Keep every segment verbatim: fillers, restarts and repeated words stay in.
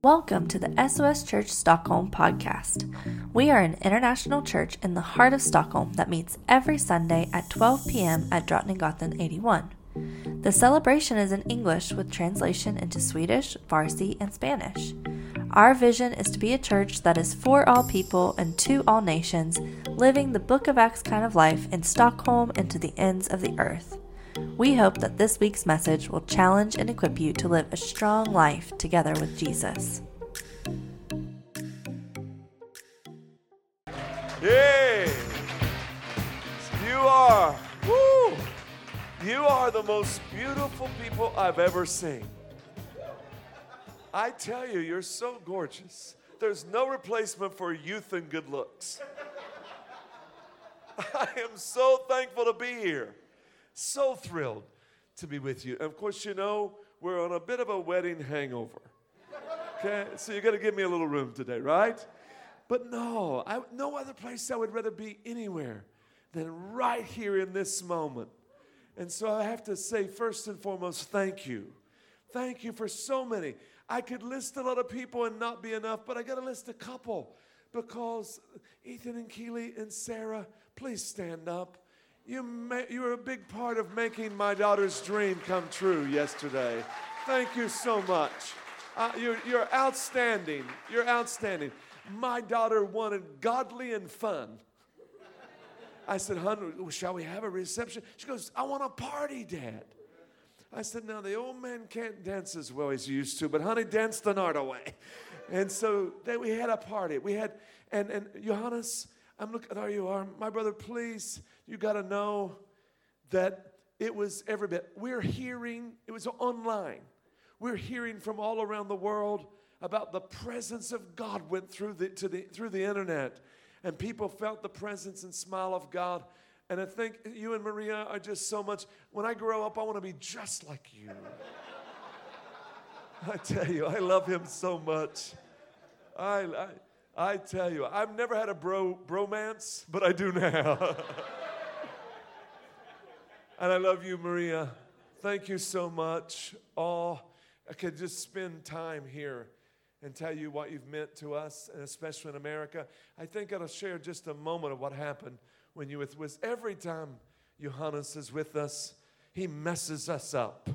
Welcome to the S O S Church Stockholm podcast. We are an international church in the heart of Stockholm that meets every Sunday at twelve p.m. at Drottninggatan eighty-one. The celebration is in English with translation into Swedish, Farsi, and Spanish. Our vision is to be a church that is for all people and to all nations, living the Book of Acts kind of life in Stockholm and to the ends of the earth. We hope that this week's message will challenge and equip you to live a strong life together with Jesus. Yay! You are, woo! You are the most beautiful people I've ever seen. I tell you, you're so gorgeous. There's no replacement for youth and good looks. I am so thankful to be here. So thrilled to be with you. And of course, you know, we're on a bit of a wedding hangover. Okay? So you got to give me a little room today, right? But no, I, no other place I would rather be anywhere than right here in this moment. And so I have to say, first and foremost, thank you. Thank you for so many. I could list a lot of people and not be enough, but I got to list a couple because Ethan and Keely and Sarah, please stand up. You, ma- you were a big part of making my daughter's dream come true yesterday. Thank you so much. Uh, you're, you're outstanding. You're outstanding. My daughter wanted godly and fun. I said, "Hon, shall we have a reception?" She goes, "I want a party, Dad." I said, "Now, the old man can't dance as well as he used to, but honey, dance the night away." And so then we had a party. We had, and, and Johannes, I'm looking, there you are. My brother, please, you got to know that it was every bit. We're hearing, it was online. We're hearing from all around the world about the presence of God went through the, to the, through the internet. And people felt the presence and smile of God. And I think you and Maria are just so much. When I grow up, I want to be just like you. I tell you, I love him so much. I, I I tell you, I've never had a bro bromance, but I do now. And I love you, Maria. Thank you so much. Oh, I could just spend time here and tell you what you've meant to us, and especially in America. I think I'll share just a moment of what happened when you were with us. Every time Johannes is with us, he messes us up.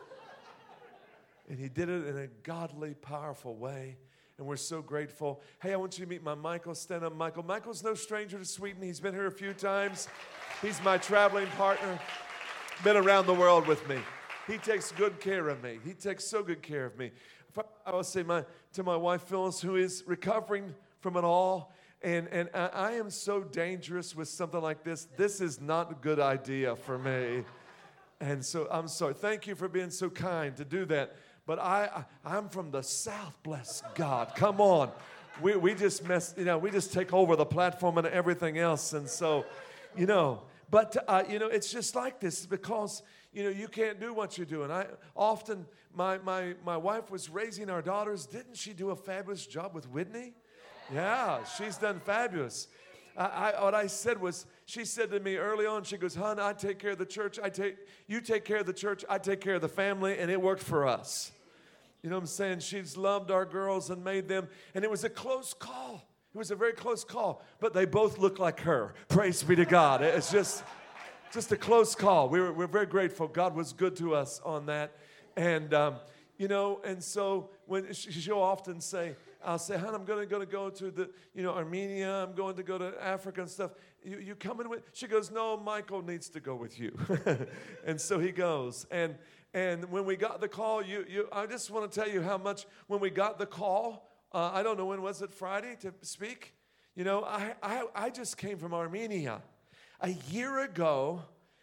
And he did it in a godly, powerful way. And we're so grateful. Hey, I want you to meet my Michael. Stand up, Michael. Michael's no stranger to Sweden. He's been here a few times. He's my traveling partner. Been around the world with me. He takes good care of me. He takes so good care of me. I will say my, to my wife, Phyllis, who is recovering from it all. And, and I, I am so dangerous with something like this. This is not a good idea for me. And so I'm sorry. Thank you for being so kind to do that. But I, I, I'm from the South, bless God. Come on. We, we just mess, you know, we just take over the platform and everything else. And so, you know, but, uh, you know, it's just like this because, you know, you can't do what you're doing. I often, my, my, my wife was raising our daughters. Didn't she do a fabulous job with Whitney? Yeah, she's done fabulous. I, I, what I said was, she said to me early on, she goes, "Hon, I take care of the church. I take, you take care of the church. I take care of the family, and it worked for us." You know what I'm saying? She's loved our girls and made them. And it was a close call. It was a very close call. But they both look like her. Praise be to God. It's just, just a close call. We were, we're very grateful. God was good to us on that. And, um, you know, and so when she, she'll often say, I'll say, "Hon, I'm going to go to the, you know, Armenia. I'm going to go to Africa and stuff. You, you coming with?" She goes, "No, Michael needs to go with you." And so he goes. And And when we got the call, you, you, I just want to tell you how much, when we got the call, uh, I don't know, when was it, Friday, to speak? You know, I, I, I just came from Armenia. A year ago,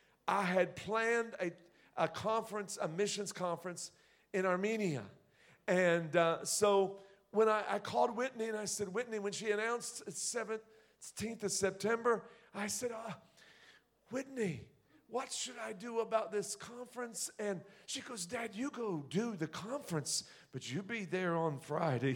I had planned a, a conference, a missions conference in Armenia. And uh, so when I, I called Whitney and I said, "Whitney," when she announced it's seventeenth of September, I said, uh, "Whitney, what should I do about this conference?" And she goes, "Dad, you go do the conference, but you be there on Friday."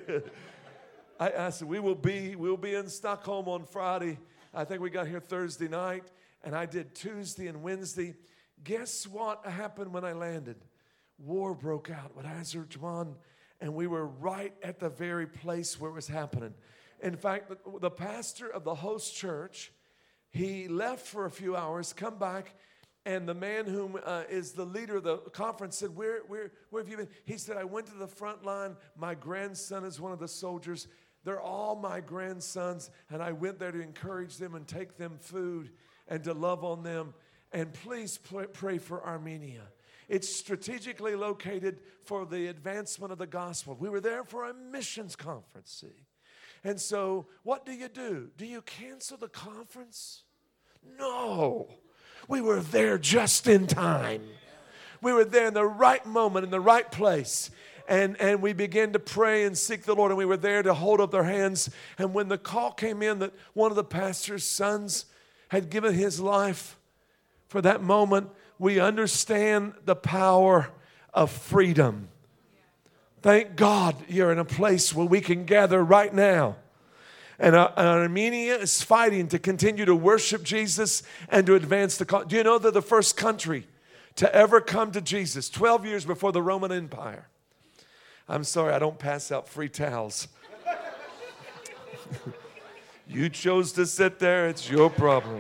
I, I said, we will be, we'll be in Stockholm on Friday. I think we got here Thursday night, and I did Tuesday and Wednesday. Guess what happened when I landed? War broke out with Azerbaijan and we were right at the very place where it was happening. In fact, the, the pastor of the host church, he left for a few hours, come back, and the man whom uh, is the leader of the conference said, where, where, where have you been? He said, I went to the front line. My grandson is one of the soldiers. They're all my grandsons, and I went there to encourage them and take them food and to love on them. And please pray for Armenia. It's strategically located for the advancement of the gospel. We were there for a missions conference, see. And so what do you do? Do you cancel the conference? No. We were there just in time. We were there in the right moment, in the right place. And, and we began to pray and seek the Lord. And we were there to hold up their hands. And when the call came in that one of the pastor's sons had given his life for that moment, we understand the power of freedom. Thank God you're in a place where we can gather right now. And uh, Armenia is fighting to continue to worship Jesus and to advance the cause. Do you know they're the first country to ever come to Jesus, twelve years before the Roman Empire? I'm sorry, I don't pass out free towels. You chose to sit there, it's your problem.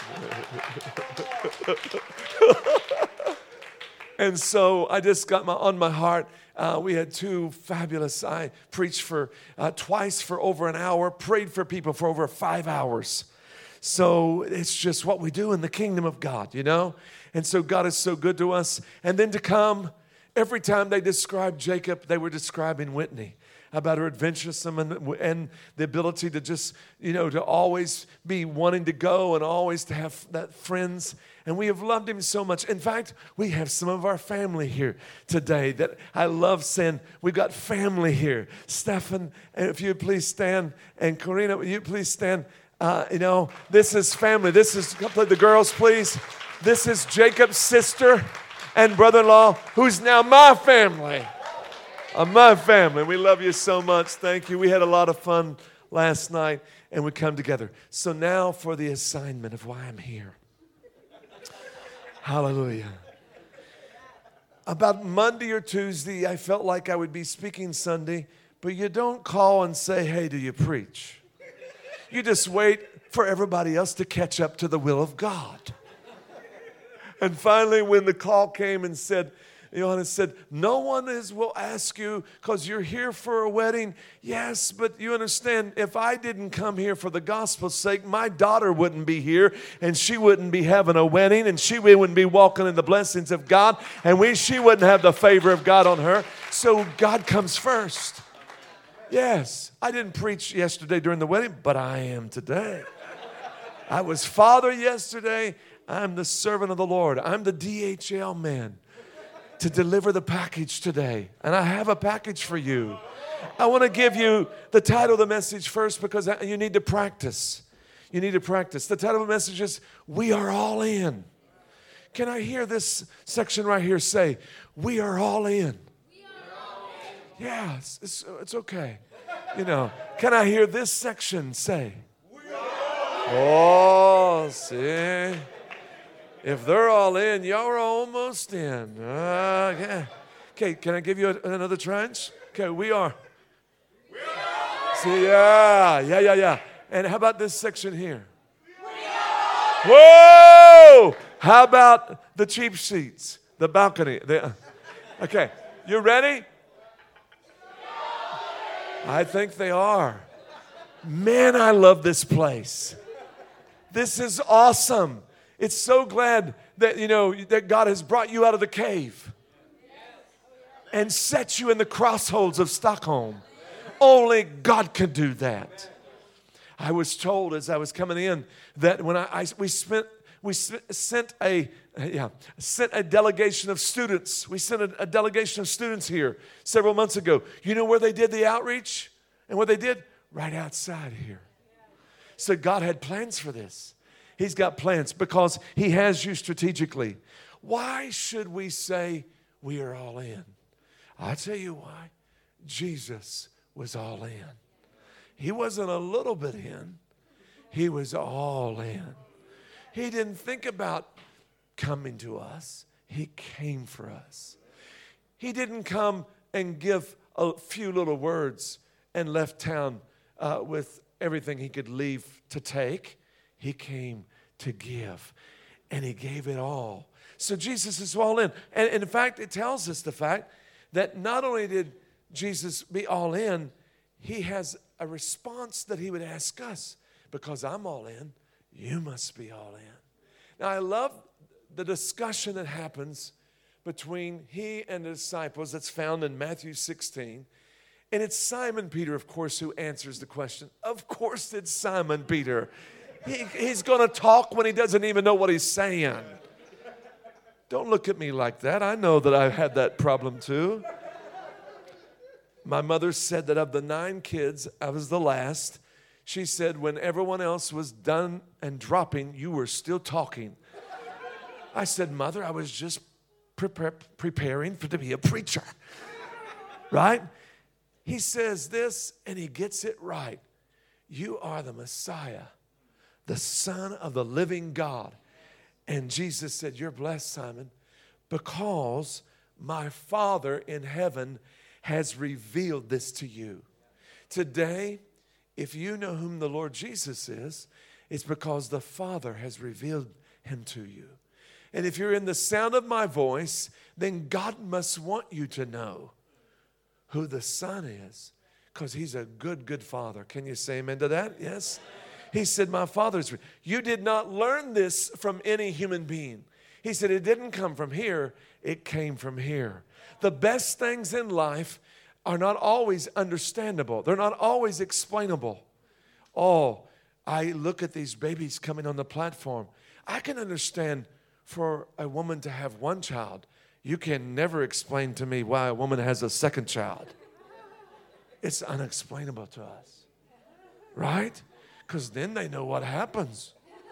And so I just got my on my heart. Uh, we had two fabulous, I preached for uh, twice for over an hour, prayed for people for over five hours. So it's just what we do in the kingdom of God, you know? And so God is so good to us. And then to come, every time they described Jacob, they were describing Whitney, about her adventuresome and, and the ability to just, you know, to always be wanting to go and always to have that friends. And we have loved him so much. In fact, we have some of our family here today that I love saying, we've got family here. Stephan, if you please stand, and Karina, will you please stand? Uh, you know, this is family. This is, the girls, please. This is Jacob's sister and brother-in-law, who's now my family. Uh, my family. We love you so much. Thank you. We had a lot of fun last night, and we come together. So now for the assignment of why I'm here. Hallelujah. About Monday or Tuesday, I felt like I would be speaking Sunday, but you don't call and say, hey, do you preach? You just wait for everybody else to catch up to the will of God. And finally, when the call came and said, Johannes said, no one is will ask you because you're here for a wedding. Yes, but you understand, if I didn't come here for the gospel's sake, my daughter wouldn't be here, and she wouldn't be having a wedding, and she wouldn't be walking in the blessings of God, and we she wouldn't have the favor of God on her. So God comes first. Yes, I didn't preach yesterday during the wedding, but I am today. I was father yesterday. I'm the servant of the Lord. I'm the D H L man to deliver the package today. And I have a package for you. I want to give you the title of the message first because you need to practice. You need to practice. The title of the message is, We Are All In. Can I hear this section right here say, We are all in? We are all in. Yeah, it's, it's, it's okay. You know, can I hear this section say, We are all in? Oh, see? If they're all in, y'all are almost in. Uh, yeah. Okay, can I give you a, another tranche? Okay, we are. We are. See, yeah, yeah, yeah, yeah. And how about this section here? We are. Whoa! How about the cheap seats, the balcony? The, okay, you ready? I think they are. Man, I love this place. This is awesome. It's so glad that, you know, that God has brought you out of the cave and set you in the crossroads of Stockholm. Only God can do that. I was told as I was coming in that when I, I we spent we sent a yeah sent a delegation of students. We sent a, a delegation of students here several months ago. You know where they did the outreach and what they did? Right outside here. So God had plans for this. He's got plans because He has you strategically. Why should we say we are all in? I'll tell you why. Jesus was all in. He wasn't a little bit in. He was all in. He didn't think about coming to us. He came for us. He didn't come and give a few little words and left town uh, with everything he could leave to take. He came to give, and he gave it all. So Jesus is all in. And, and in fact, it tells us the fact that not only did Jesus be all in, he has a response that he would ask us. Because I'm all in, you must be all in. Now, I love the discussion that happens between he and the disciples that's found in Matthew sixteen. And it's Simon Peter, of course, who answers the question. Of course it's Simon Peter. He, he's going to talk when he doesn't even know what he's saying. Don't look at me like that. I know that I've had that problem too. My mother said that of the nine kids, I was the last. She said, when everyone else was done and dropping, you were still talking. I said, Mother, I was just prepare, preparing for to be a preacher. Right? He says this, and he gets it right. You are the Messiah, the Son of the living God. And Jesus said, you're blessed, Simon, because my Father in heaven has revealed this to you. Today, if you know whom the Lord Jesus is, it's because the Father has revealed him to you. And if you're in the sound of my voice, then God must want you to know who the Son is, because he's a good, good Father. Can you say amen to that? Yes? He said, my Father's. You did not learn this from any human being. He said, it didn't come from here. It came from here. The best things in life are not always understandable. They're not always explainable. Oh, I look at these babies coming on the platform. I can understand for a woman to have one child. You can never explain to me why a woman has a second child. It's unexplainable to us, right? Because then they know what happens.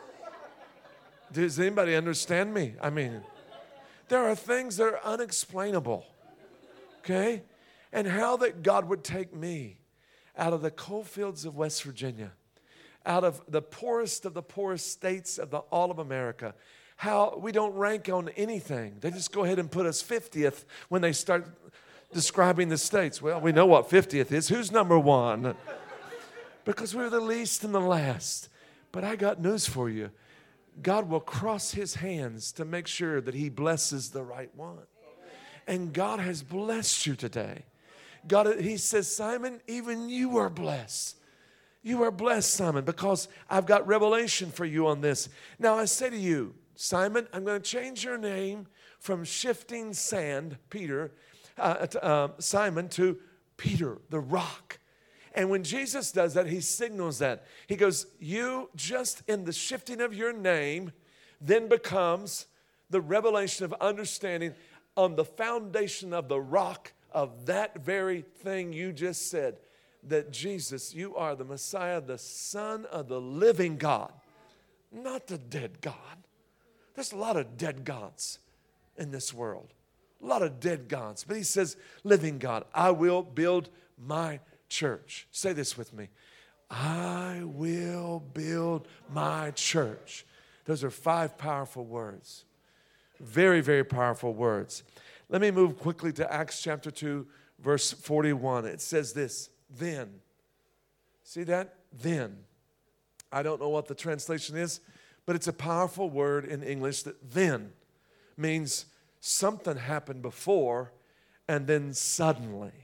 Does anybody understand me? I mean, there are things that are unexplainable, okay? And how that God would take me out of the coal fields of West Virginia, out of the poorest of the poorest states of the, all of America, how we don't rank on anything. They just go ahead and put us fiftieth when they start describing the states. Well, we know what fiftieth is. Who's number one? Because we're the least and the last. But I got news for you. God will cross his hands to make sure that he blesses the right one. And God has blessed you today. God, he says, Simon, even you are blessed. You are blessed, Simon, because I've got revelation for you on this. Now I say to you, Simon, I'm going to change your name from Shifting Sand, Peter, uh, to, uh, Simon, to Peter, the rock. And when Jesus does that, he signals that. He goes, you just in the shifting of your name then becomes the revelation of understanding on the foundation of the rock of that very thing you just said, that Jesus, you are the Messiah, the Son of the living God, not the dead God. There's a lot of dead gods in this world, a lot of dead gods. But he says, living God, I will build my church. Say this with me. I will build my church. Those are five powerful words. Very, very powerful words. Let me move quickly to Acts chapter two, verse forty-one. It says this, then. See that? Then. I don't know what the translation is, but it's a powerful word in English that then means something happened before and then suddenly.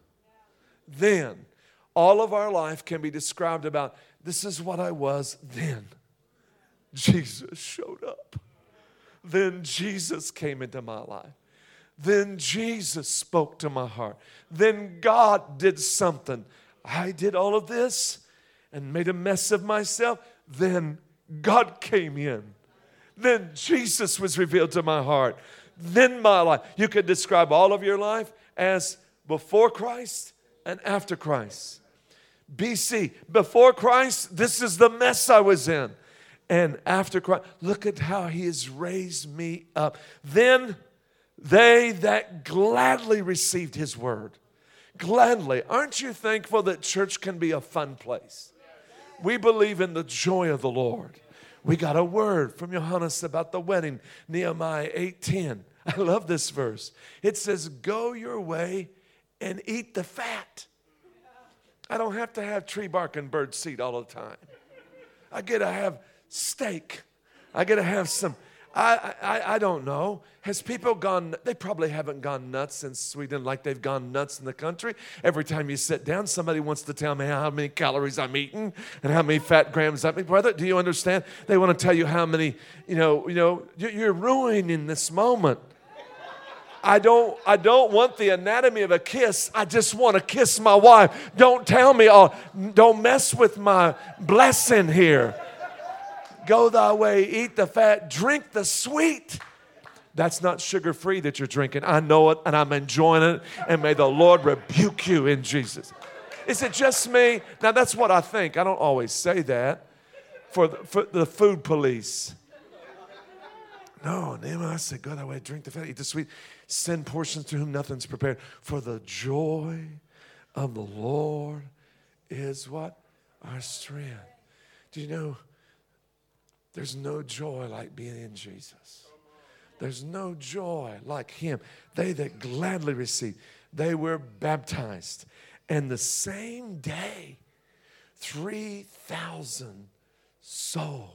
Then. All of our life can be described about, this is what I was then. Jesus showed up. Then Jesus came into my life. Then Jesus spoke to my heart. Then God did something. I did all of this and made a mess of myself. Then God came in. Then Jesus was revealed to my heart. Then my life. You could describe all of your life as before Christ and after Christ. B C, before Christ, this is the mess I was in. And after Christ, look at how he has raised me up. Then they that gladly received his word. Gladly. Aren't you thankful that church can be a fun place? We believe in the joy of the Lord. We got a word from Johannes about the wedding, Nehemiah eight ten. I love this verse. It says, go your way and eat the fat. I don't have to have tree bark and bird seed all the time. I get to have steak. I get to have some, I, I, I don't know. Has people gone, they probably haven't gone nuts in Sweden like they've gone nuts in the country. Every time you sit down, somebody wants to tell me how many calories I'm eating and how many fat grams I'm eating. Brother, do you understand? They want to tell you how many, you know, you know, you're ruining this moment. I don't, I don't want the anatomy of a kiss. I just want to kiss my wife. Don't tell me, oh, don't mess with my blessing here. Go thy way, eat the fat, drink the sweet. That's not sugar-free that you're drinking. I know it, and I'm enjoying it, and may the Lord rebuke you in Jesus. Is it just me? Now, that's what I think. I don't always say that for the, for the food police. No, Nehemiah, I said, go that way, drink the fat, eat the sweet, send portions to whom nothing's prepared. For the joy of the Lord is what? Our strength. Do you know, there's no joy like being in Jesus. There's no joy like him. They that gladly receive, they were baptized. And the same day, three thousand souls.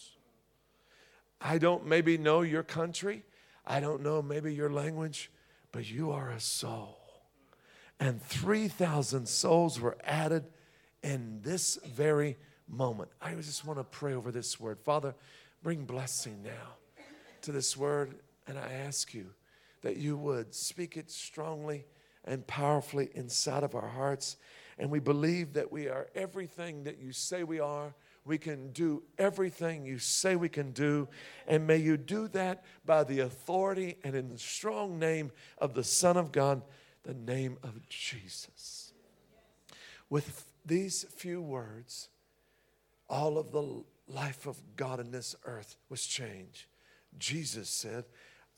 I don't maybe know your country. I don't know maybe your language, but you are a soul. And three thousand souls were added in this very moment. I just want to pray over this word. Father, bring blessing now to this word, and I ask you that you would speak it strongly and powerfully inside of our hearts. And we believe that we are everything that you say we are. We can do everything you say we can do. And may you do that by the authority and in the strong name of the Son of God, the name of Jesus. With these few words, all of the life of God in this earth was changed. Jesus said,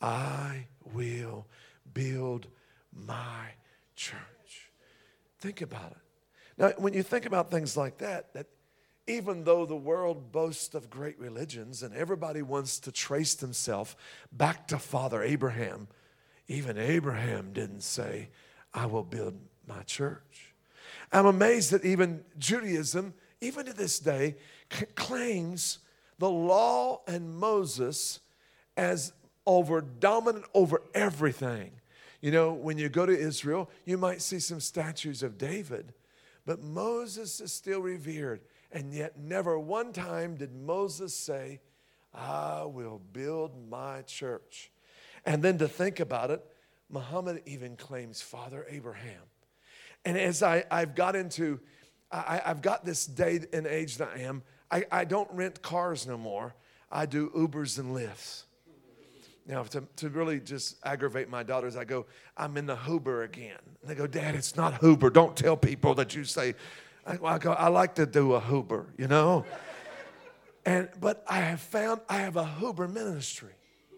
I will build my church. Think about it. Now, when you think about things like that, that even though the world boasts of great religions and everybody wants to trace themselves back to Father Abraham, even Abraham didn't say, I will build my church. I'm amazed that even Judaism, even to this day, c- claims the law and Moses as over dominant over everything. You know, when you go to Israel, you might see some statues of David, but Moses is still revered. And yet never one time did Moses say, I will build my church. And then to think about it, Muhammad even claims Father Abraham. And as I, I've got into, I, I've got this day and age that I am, I, I don't rent cars no more. I do Ubers and Lyfts. Now, to, to really just aggravate my daughters, I go, I'm in the Hoober again. And they go, Dad, it's not Hoober. Don't tell people that you say, I, I go, I like to do a Hoober, you know. And but I have found I have a Hoober ministry.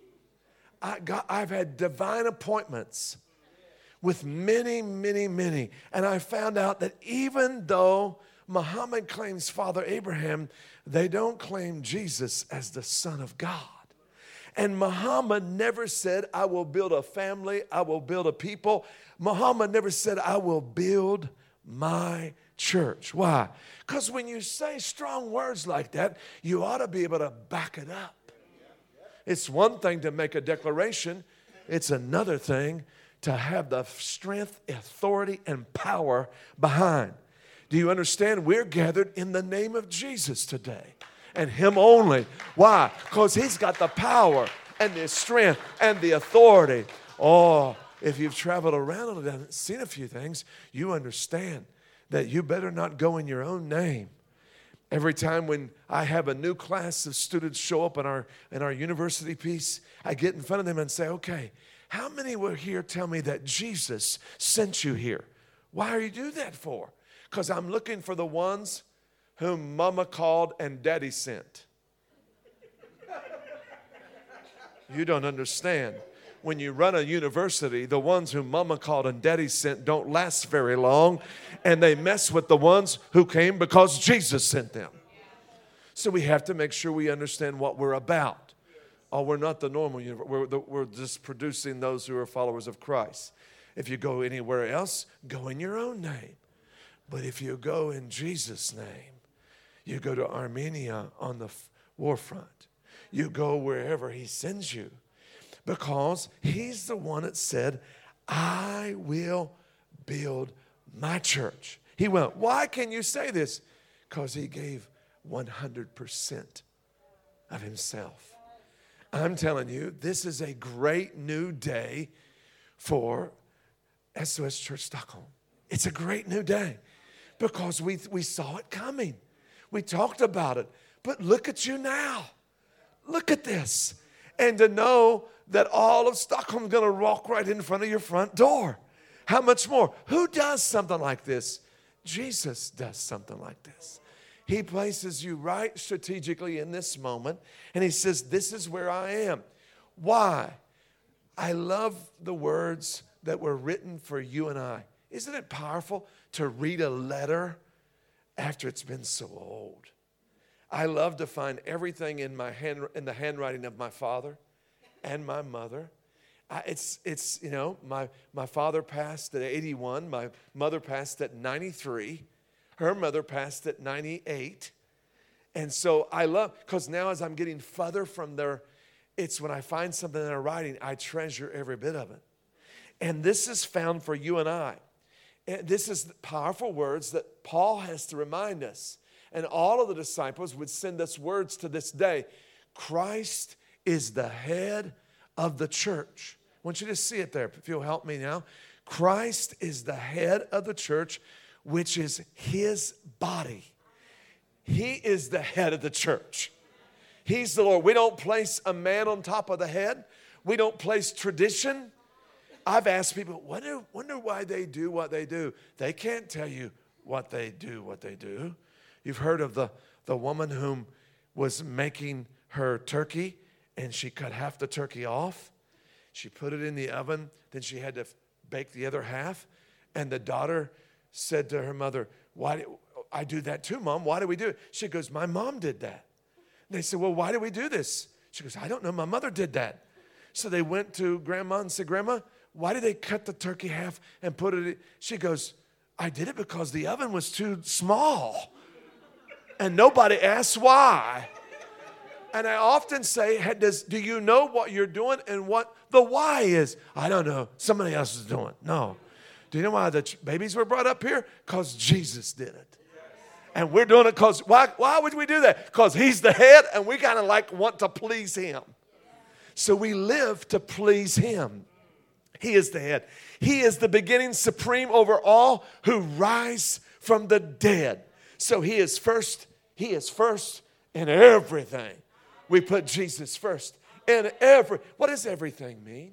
I got, I've had divine appointments with many, many, many. And I found out that even though Muhammad claims Father Abraham, they don't claim Jesus as the Son of God. And Muhammad never said, I will build a family, I will build a people. Muhammad never said, I will build my church. Why? Because when you say strong words like that, you ought to be able to back it up. It's one thing to make a declaration. It's another thing to have the strength, authority, and power behind. Do you understand? We're gathered in the name of Jesus today. And him only. Why? Because he's got the power and the strength and the authority. Oh, if you've traveled around and seen a few things, you understand that you better not go in your own name. Every time when I have a new class of students show up in our, in our university piece, I get in front of them and say, okay, how many were here tell me that Jesus sent you here? Why are you do that for? Because I'm looking for the ones whom mama called and daddy sent. You don't understand. When you run a university, the ones whom mama called and daddy sent don't last very long, and they mess with the ones who came because Jesus sent them. So we have to make sure we understand what we're about. Oh, we're not the normal universe. We're, the, we're just producing those who are followers of Christ. If you go anywhere else, go in your own name. But if you go in Jesus' name, you go to Armenia on the f- war front. You go wherever he sends you. Because he's the one that said, I will build my church. He went, why can you say this? Because he gave one hundred percent of himself. I'm telling you, this is a great new day for S O S Church Stockholm. It's a great new day because we, we saw it coming. We talked about it. But look at you now. Look at this. And to know that all of Stockholm is going to walk right in front of your front door. How much more? Who does something like this? Jesus does something like this. He places you right strategically in this moment. And he says, this is where I am. Why? I love the words that were written for you and I. Isn't it powerful to read a letter after it's been so old? I love to find everything in my hand, in the handwriting of my father and my mother. I, it's, it's you know, my, my father passed at eighty-one. My mother passed at ninety-three. Her mother passed at ninety-eight. And so I love, because now as I'm getting further from their, it's when I find something in their writing, I treasure every bit of it. And this is found for you and I. And this is powerful words that Paul has to remind us. And all of the disciples would send us words to this day. Christ is the head of the church. I want you to see it there, if you'll help me now. Christ is the head of the church, which is his body. He is the head of the church. He's the Lord. We don't place a man on top of the head. We don't place tradition. I've asked people, wonder, wonder why they do what they do. They can't tell you what they do, what they do. You've heard of the, the woman whom was making her turkey, and she cut half the turkey off. She put it in the oven. Then she had to bake the other half. And the daughter said to her mother, "Why do I do that too, Mom? Why do we do it?" She goes, "My mom did that." And they said, "Well, why do we do this?" She goes, "I don't know. My mother did that." So they went to Grandma and said, "Grandma, why did they cut the turkey half and put it in?" She goes, "I did it because the oven was too small." And nobody asks why. And I often say, does, do you know what you're doing and what the why is? I don't know. Somebody else is doing it. No. Do you know why the babies were brought up here? Because Jesus did it. And we're doing it because, why, why would we do that? Because he's the head and we kind of like want to please him. So we live to please him. He is the head. He is the beginning supreme over all who rise from the dead. So he is first. He is first in everything. We put Jesus first in every. What does everything mean?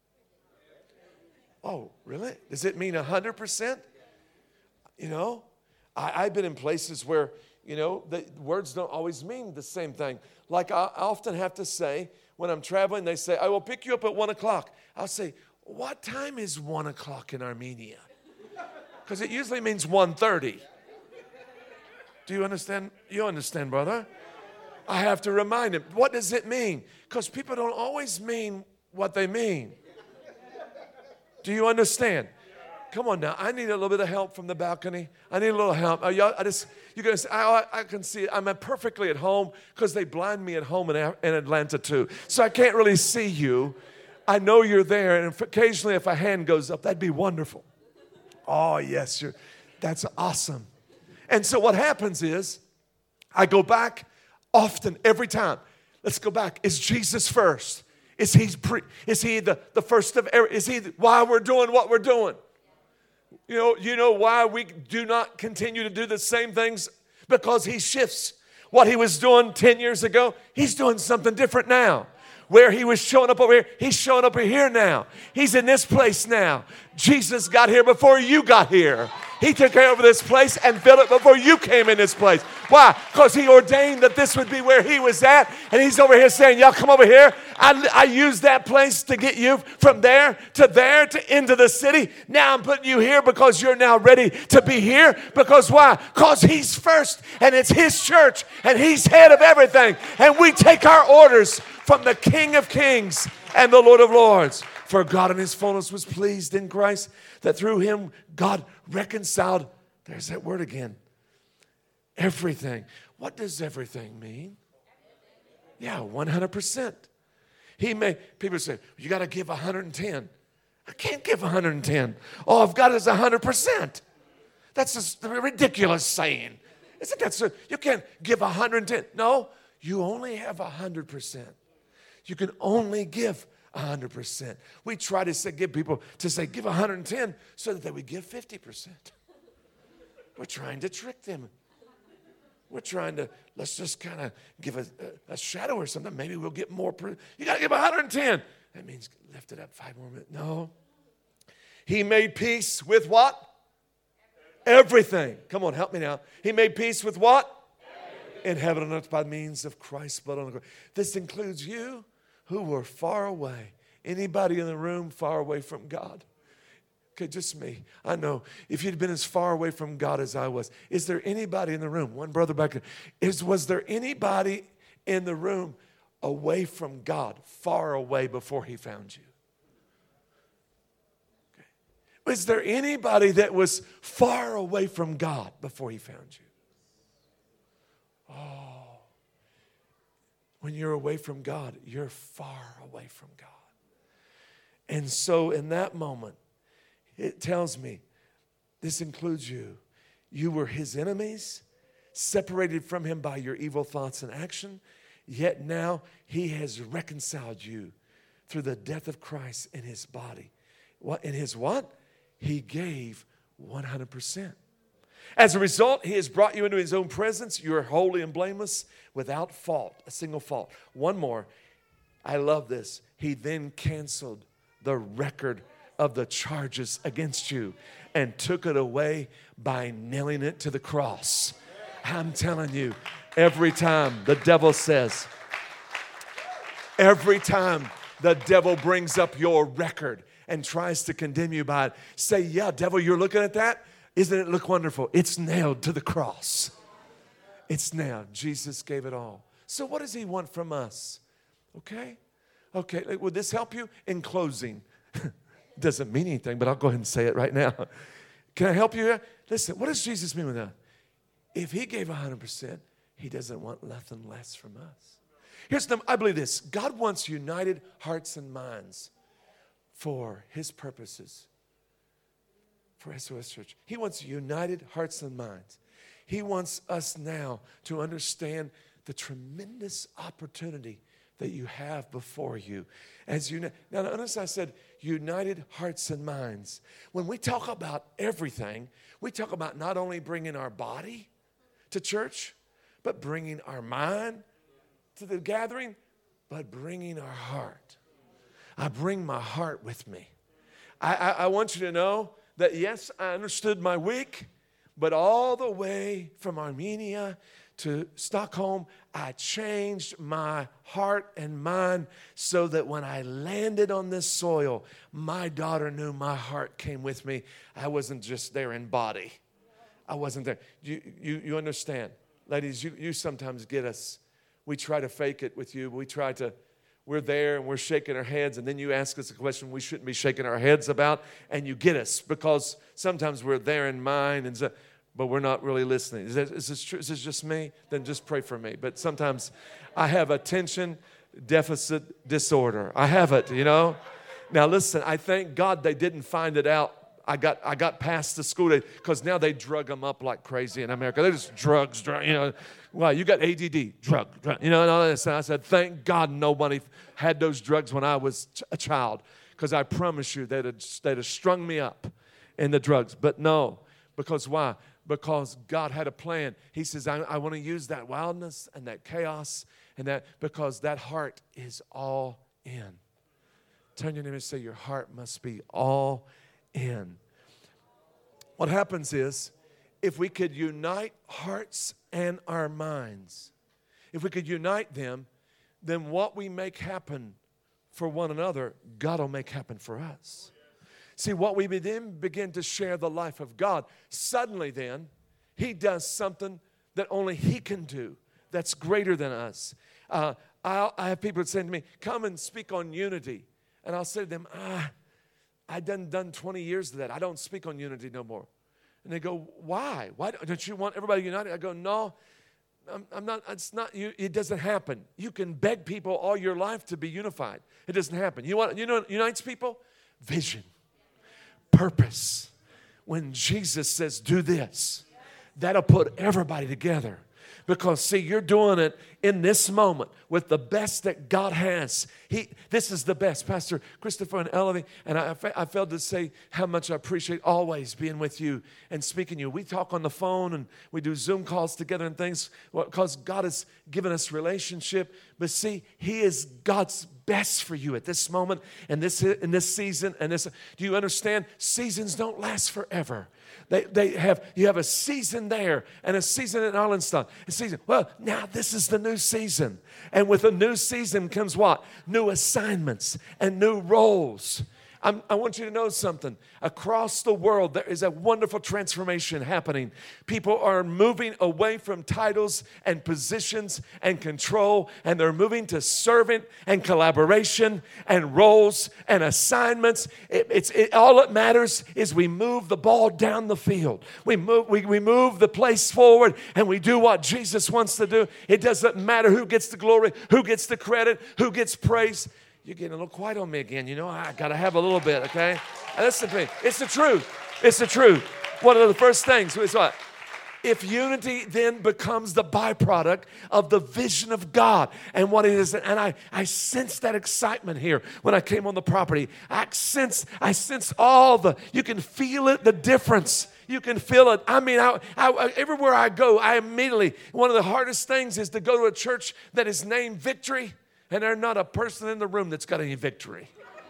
Oh, really? Does it mean one hundred percent? You know, I, I've been in places where, you know, the words don't always mean the same thing. Like I, I often have to say, when I'm traveling, they say, "I will pick you up at one o'clock. I'll say, "What time is one o'clock in Armenia?" Because it usually means one thirty. Do you understand? You understand, brother? I have to remind him. What does it mean? Because people don't always mean what they mean. Do you understand? Come on now. I need a little bit of help from the balcony. I need a little help. Are y'all, I just, you're going to say, I, I can see it. I'm perfectly at home because they blind me at home in, in Atlanta too. So I can't really see you. I know you're there. And if, occasionally if a hand goes up, that'd be wonderful. Oh, yes. You're, that's awesome. And so what happens is I go back often, every time. Let's go back. Is Jesus first? Is he, pre, is he the, the first of every, is he the, why we're doing what we're doing? You know, you know why we do not continue to do the same things? Because he shifts. What he was doing ten years ago, he's doing something different now. Where he was showing up over here, he's showing up here now. He's in this place now. Jesus got here before you got here. He took care of this place and filled it before you came in this place. Why? Because he ordained that this would be where he was at. And he's over here saying, y'all come over here. I, I used that place to get you from there to there to into the city. Now I'm putting you here because you're now ready to be here. Because why? Because he's first and it's his church and he's head of everything. And we take our orders from the King of Kings and the Lord of Lords. For God in his fullness was pleased in Christ, that through him God reconciled, there's that word again, everything. What does everything mean? Yeah, one hundred percent. He may, people say, you got to give one hundred ten. I can't give one hundred ten. All I've got is one hundred percent. That's just a ridiculous saying. Isn't that so? You can't give one hundred ten. No, you only have one hundred percent. You can only give one hundred percent. We try to say, give people to say, give one hundred ten so that they would give fifty percent. We're trying to trick them. We're trying to, let's just kind of give a, a, a shadow or something. Maybe we'll get more. Per, you got to give one hundred ten. That means lift it up five more minutes. No. He made peace with what? Everything. Come on, help me now. He made peace with what? Everything. In heaven and earth by means of Christ's blood on the cross. This includes you who were far away. Anybody in the room far away from God? Okay, just me. I know. If you'd been as far away from God as I was, is there anybody in the room? One brother back there. Is, was there anybody in the room away from God, far away before he found you? Okay. Was there anybody that was far away from God before he found you? Oh. When you're away from God, you're far away from God. And so in that moment, it tells me, this includes you. You were his enemies, separated from him by your evil thoughts and action, yet now he has reconciled you through the death of Christ in his body. What in his what? He gave one hundred percent. As a result, he has brought you into his own presence. You are holy and blameless, without fault, a single fault. One more. I love this. He then canceled the record of the charges against you and took it away by nailing it to the cross. I'm telling you, every time the devil says, every time the devil brings up your record and tries to condemn you by it, say, yeah, devil, you're looking at that? Isn't it look wonderful? It's nailed to the cross. It's nailed. Jesus gave it all. So what does he want from us? Okay? Okay, would this help you? In closing, doesn't mean anything, but I'll go ahead and say it right now. Can I help you here? Listen, what does Jesus mean with that? If he gave one hundred percent, he doesn't want nothing less from us. Here's the, I believe this. God wants united hearts and minds for his purposes, for S O S Church. He wants united hearts and minds. He wants us now to understand the tremendous opportunity that you have before you. As you now, notice I said united hearts and minds. When we talk about everything, we talk about not only bringing our body to church, but bringing our mind to the gathering, but bringing our heart. I bring my heart with me. I, I, I want you to know that, yes, I understood my week, but all the way from Armenia to Stockholm, I changed my heart and mind so that when I landed on this soil, my daughter knew my heart came with me. I wasn't just there in body. I wasn't there. You, you, you understand? Ladies, you, you sometimes get us. We try to fake it with you. We try to, we're there and we're shaking our heads, and then you ask us a question we shouldn't be shaking our heads about, and you get us because sometimes we're there in mind, and so, but we're not really listening. Is, that, is this true? Is this just me? Then just pray for me. But sometimes I have attention deficit disorder. I have it, you know. Now listen, I thank God they didn't find it out. I got I got past the school because now they drug them up like crazy in America. They're just drugs, drug, you know. Wow, you got A D D, drug, drug, you know. And all this. And I said, thank God nobody had those drugs when I was a child, because I promise you they'd have, they'd have strung me up in the drugs. But no, because why? Because God had a plan. He says, I, I want to use that wildness and that chaos and that, because that heart is all in. Turn your name and say, your heart must be all in. What happens is, if we could unite hearts and our minds, if we could unite them, then what we make happen for one another, God will make happen for us. See, what we then begin to share the life of God, suddenly then, he does something that only he can do that's greater than us. Uh, I, I have people saying to me, come and speak on unity. And I'll say to them, ah, I done done twenty years of that. I don't speak on unity no more. And they go, why? Why don't you want everybody united? I go, no, I'm, I'm not. It's not. You, it doesn't happen. You can beg people all your life to be unified. It doesn't happen. You want, you know, what unites people? Vision, purpose. When Jesus says, do this, that'll put everybody together. Because, see, you're doing it in this moment with the best that God has. He, this is the best. Pastor Christopher and Elevie, and I, I failed to say how much I appreciate always being with you and speaking to you. We talk on the phone and we do Zoom calls together and things because God has given us relationship. But, see, He is God's best for you at this moment and this in this season. And this, do you understand? Seasons don't last forever. They, they have, you have a season there and a season in Arlenstown. A season. Well, now this is the new season. And with a new season comes what? New assignments and new roles. I'm, I want you to know something. Across the world, there is a wonderful transformation happening. People are moving away from titles and positions and control, and they're moving to servant and collaboration and roles and assignments. It, it's it, all that matters is we move the ball down the field. We move, we, we move the place forward, and we do what Jesus wants to do. It doesn't matter who gets the glory, who gets the credit, who gets praise. You're getting a little quiet on me again. You know, I got to have a little bit, okay? And listen to me. It's the truth. It's the truth. One of the first things is what? If unity then becomes the byproduct of the vision of God and what it is, and I, I sense that excitement here when I came on the property. I sense, I sense all the, you can feel it, the difference. You can feel it. I mean, I, I, everywhere I go, I immediately, one of the hardest things is to go to a church that is named Victory. And there's not a person in the room that's got any victory.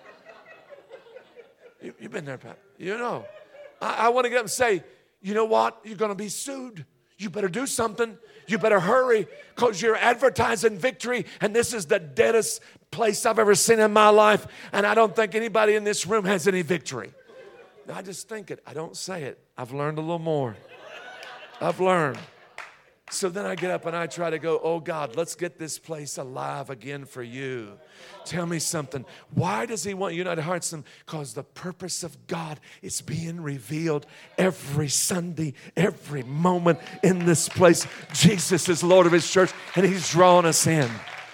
you, you've been there, Pat. You know. I, I want to get up and say, you know what? You're going to be sued. You better do something. You better hurry because you're advertising victory. And this is the deadest place I've ever seen in my life. And I don't think anybody in this room has any victory. I just think it. I don't say it. I've learned a little more. I've learned. So then I get up and I try to go, oh God, let's get this place alive again for you. Tell me something. Why does He want United Hearts? Because the purpose of God is being revealed every Sunday, every moment in this place. Jesus is Lord of His church and He's drawing us in.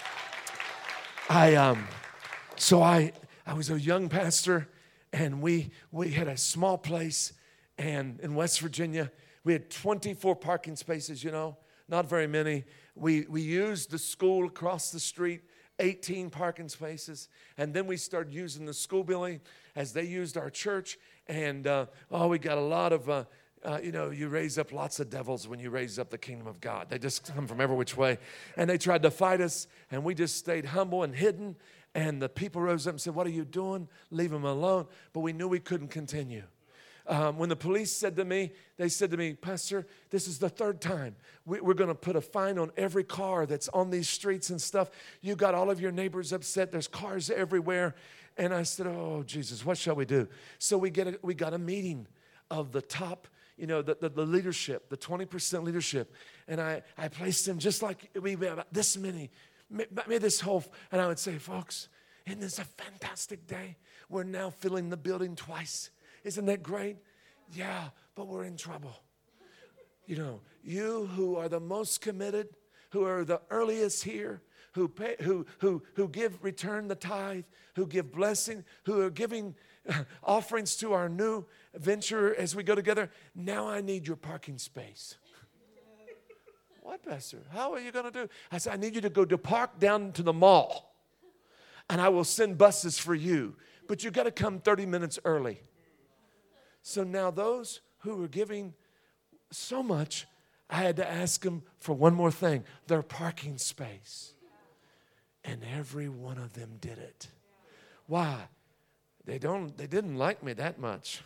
I um, so I I was a young pastor and we we had a small place and in West Virginia. We had twenty-four parking spaces, you know, not very many. We we used the school across the street, eighteen parking spaces. And then we started using the school building as they used our church. And, uh, oh, we got a lot of, uh, uh, you know, you raise up lots of devils when you raise up the kingdom of God. They just come from every which way. And they tried to fight us, and we just stayed humble and hidden. And the people rose up and said, what are you doing? Leave them alone. But we knew we couldn't continue. Um, when the police said to me, they said to me, Pastor, this is the third time. We, we're going to put a fine on every car that's on these streets and stuff. You got all of your neighbors upset. There's cars everywhere. And I said, oh, Jesus, what shall we do? So we get a, we got a meeting of the top, you know, the, the, the leadership, the twenty percent leadership. And I, I placed them just like we about this many, maybe this whole, and I would say, folks, isn't this a fantastic day? We're now filling the building twice. Isn't that great? Yeah, but we're in trouble. You know, you who are the most committed, who are the earliest here, who pay, who who who give return the tithe, who give blessing, who are giving offerings to our new venture as we go together. Now I need your parking space. What, Pastor? How are you going to do? I said, I need you to go to park down to the mall, and I will send buses for you. But you got to come thirty minutes early. So now those who were giving so much, I had to ask them for one more thing, their parking space. And every one of them did it. Why? They don't. They didn't like me that much.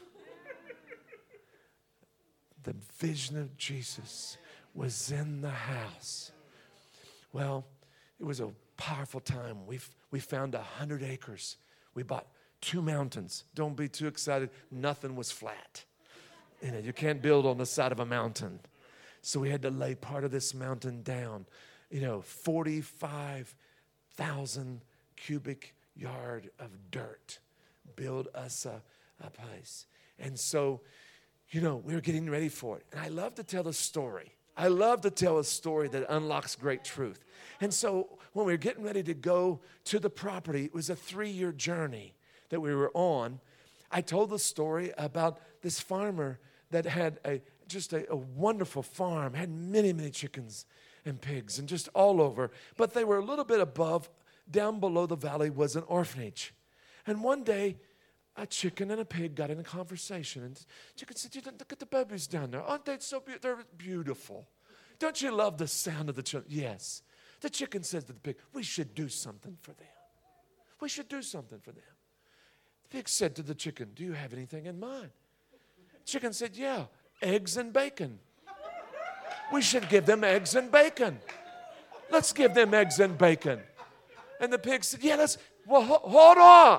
The vision of Jesus was in the house. Well, it was a powerful time. We we found a hundred acres. We bought two mountains. Don't be too excited. Nothing was flat. You know, you can't build on the side of a mountain. So we had to lay part of this mountain down. You know, forty-five thousand cubic yard of dirt. Build us a, a place. And so, you know, we were getting ready for it. And I love to tell a story. I love to tell a story that unlocks great truth. And so when we were getting ready to go to the property, it was a three-year journey that we were on. I told the story about this farmer that had a just a, a wonderful farm, had many, many chickens and pigs and just all over. But they were a little bit above, down below the valley was an orphanage. And one day, a chicken and a pig got in a conversation. And the chicken said, look at the babies down there. Aren't they so beautiful? They're beautiful. Don't you love the sound of the children? Yes. The chicken says to the pig, we should do something for them. We should do something for them. The pig said to the chicken, do you have anything in mind? The chicken said, yeah, eggs and bacon. We should give them eggs and bacon. Let's give them eggs and bacon. And the pig said, yeah, let's, well, ho- hold on.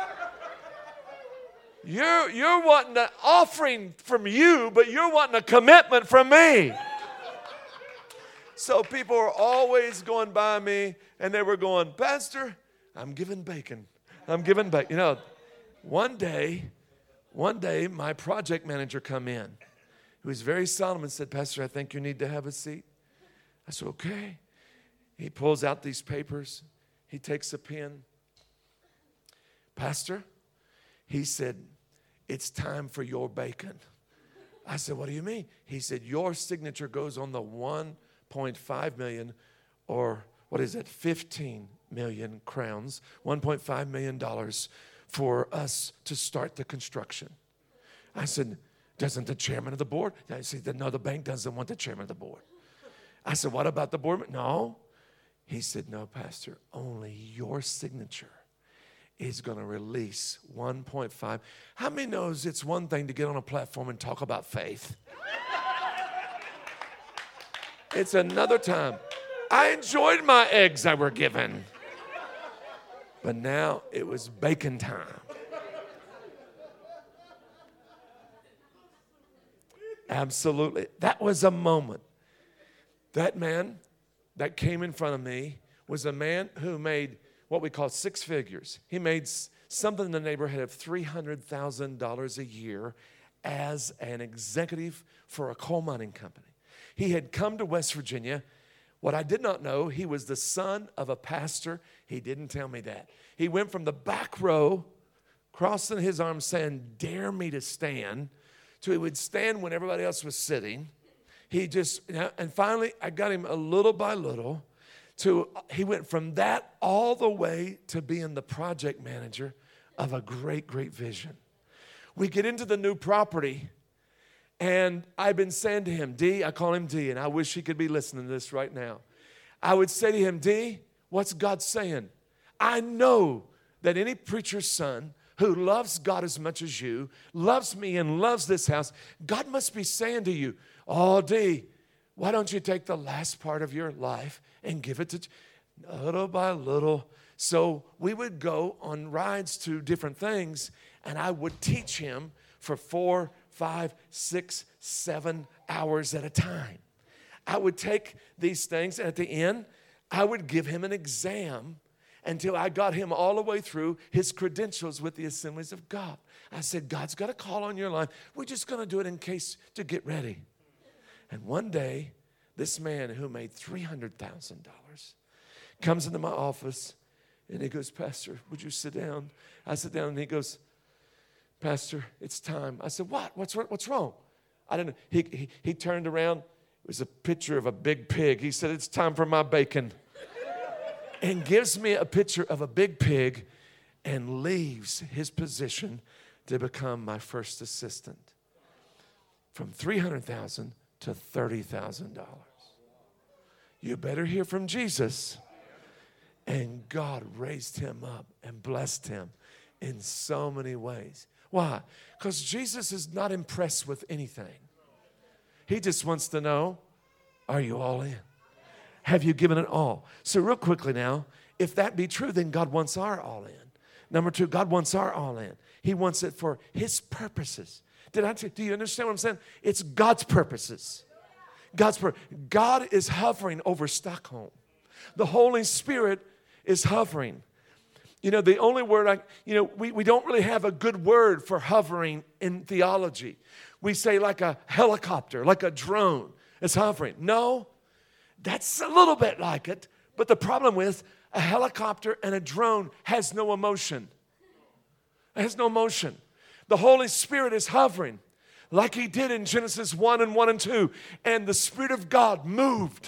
You're, you're wanting an offering from you, but you're wanting a commitment from me. So people were always going by me, and they were going, Pastor, I'm giving bacon. I'm giving bacon. You know, one day, one day, my project manager come in, who was very solemn and said, Pastor, I think you need to have a seat. I said, okay. He pulls out these papers. He takes a pen. Pastor, he said, it's time for your bacon. I said, what do you mean? He said, your signature goes on the one point five million, or what is it, fifteen million crowns, one point five million dollars for us to start the construction. I said, doesn't the chairman of the board? I said, no, the bank doesn't want the chairman of the board. I said, what about the board? No. He said, no, Pastor, only your signature is going to release one point five. How many knows it's one thing to get on a platform and talk about faith? It's another time. I enjoyed my eggs I were given. But now it was bacon time. Absolutely. That was a moment. That man that came in front of me was a man who made what we call six figures. He made something in the neighborhood of three hundred thousand dollars a year as an executive for a coal mining company. He had come to West Virginia. What I did not know, he was the son of a pastor. He didn't tell me that. He went from the back row, crossing his arms saying, dare me to stand, to he would stand when everybody else was sitting. He just, you know, and finally I got him a little by little to, he went from that all the way to being the project manager of a great, great vision. We get into the new property, and I've been saying to him, D, I call him D, and I wish he could be listening to this right now. I would say to him, D, what's God saying? I know that any preacher's son who loves God as much as you, loves me and loves this house, God must be saying to you, oh, D, why don't you take the last part of your life and give it to, little by little. So we would go on rides to different things, and I would teach him for four, five, six, seven hours at a time. I would take these things, and at the end, I would give him an exam until I got him all the way through his credentials with the Assemblies of God. I said, God's got a call on your life. We're just going to do it in case to get ready. And one day, this man who made three hundred thousand dollars comes into my office, and he goes, Pastor, would you sit down? I sit down, and he goes, Pastor, it's time. I said, what? What's, what's wrong? I don't know. He, he, he turned around. It was a picture of a big pig. He said, it's time for my bacon. And gives me a picture of a big pig and leaves his position to become my first assistant. From three hundred thousand dollars to thirty thousand dollars. You better hear from Jesus. And God raised him up and blessed him in so many ways. Why? Because Jesus is not impressed with anything. He just wants to know, are you all in? Have you given it all? So real quickly now, if that be true, then God wants our all in. Number two, God wants our all in. He wants it for his purposes. Did I t- do you understand what I'm saying? It's God's purposes. God's pur- God is hovering over Stockholm. The Holy Spirit is hovering. You know, the only word I, you know, we, we don't really have a good word for hovering in theology. We say like a helicopter, like a drone is hovering. No, that's a little bit like it. But the problem with a helicopter and a drone has no emotion. It has no motion. The Holy Spirit is hovering like he did in Genesis one and one and two. And the Spirit of God moved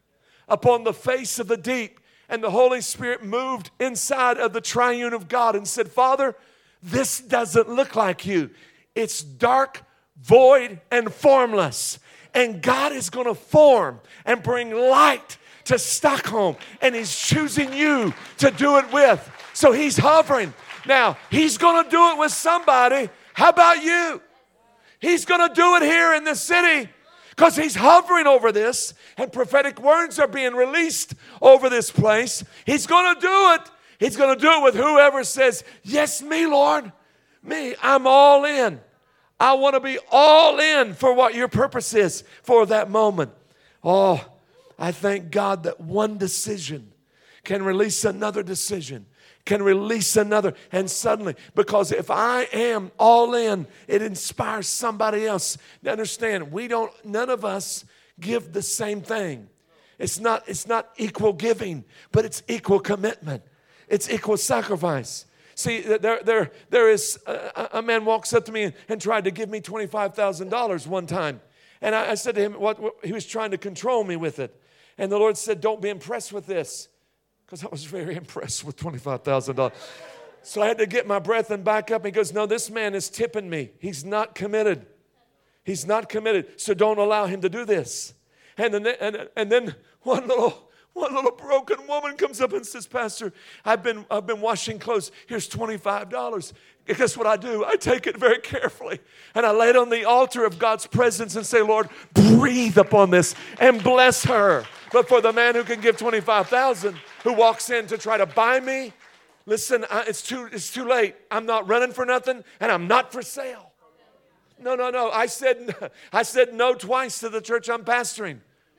upon the face of the deep. And the Holy Spirit moved inside of the triune of God and said, Father, this doesn't look like you. It's dark, void, and formless. And God is going to form and bring light to Stockholm. And he's choosing you to do it with. So he's hovering. Now, he's going to do it with somebody. How about you? He's going to do it here in this city. Because he's hovering over this, and prophetic words are being released over this place. He's going to do it. He's going to do it with whoever says, yes, me, Lord. Me, I'm all in. I want to be all in for what your purpose is for that moment. Oh, I thank God that one decision can release another decision. Can release another, and suddenly, because if I am all in, it inspires somebody else. Now understand, we don't, none of us give the same thing. It's not, it's not equal giving, but it's equal commitment. It's equal sacrifice. See, there, there, there is, a, a man walks up to me and, and tried to give me twenty-five thousand dollars one time. And I, I said to him, what, what, he was trying to control me with it. And the Lord said, don't be impressed with this. Because I was very impressed with twenty-five thousand dollars. So I had to get my breath and back up. He goes, no, this man is tipping me. He's not committed. He's not committed. So don't allow him to do this. And then, and, and then one little one little broken woman comes up and says, Pastor, I've been, I've been washing clothes. Here's twenty-five dollars. Guess what I do? I take it very carefully. And I lay it on the altar of God's presence and say, Lord, breathe upon this and bless her. But for the man who can give twenty-five thousand dollars, who walks in to try to buy me, listen, I, it's too it's too late. I'm not running for nothing, and I'm not for sale. No, no, no. I said I said no twice to the church I'm pastoring.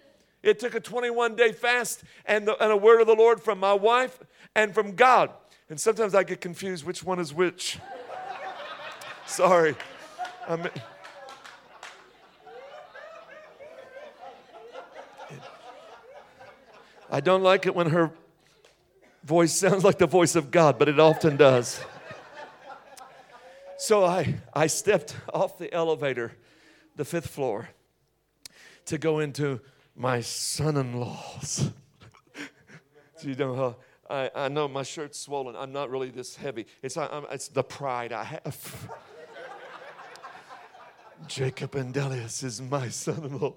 It took a twenty-one day fast and, the, and a word of the Lord from my wife and from God. And sometimes I get confused which one is which. Sorry. I'm, I don't like it when her voice sounds like the voice of God, but it often does. So I, I stepped off the elevator, the fifth floor, to go into my son-in-law's. Do you know how, I, I know my shirt's swollen. I'm not really this heavy. It's, I'm, it's the pride I have. Jacob Endelius is my son-in-law.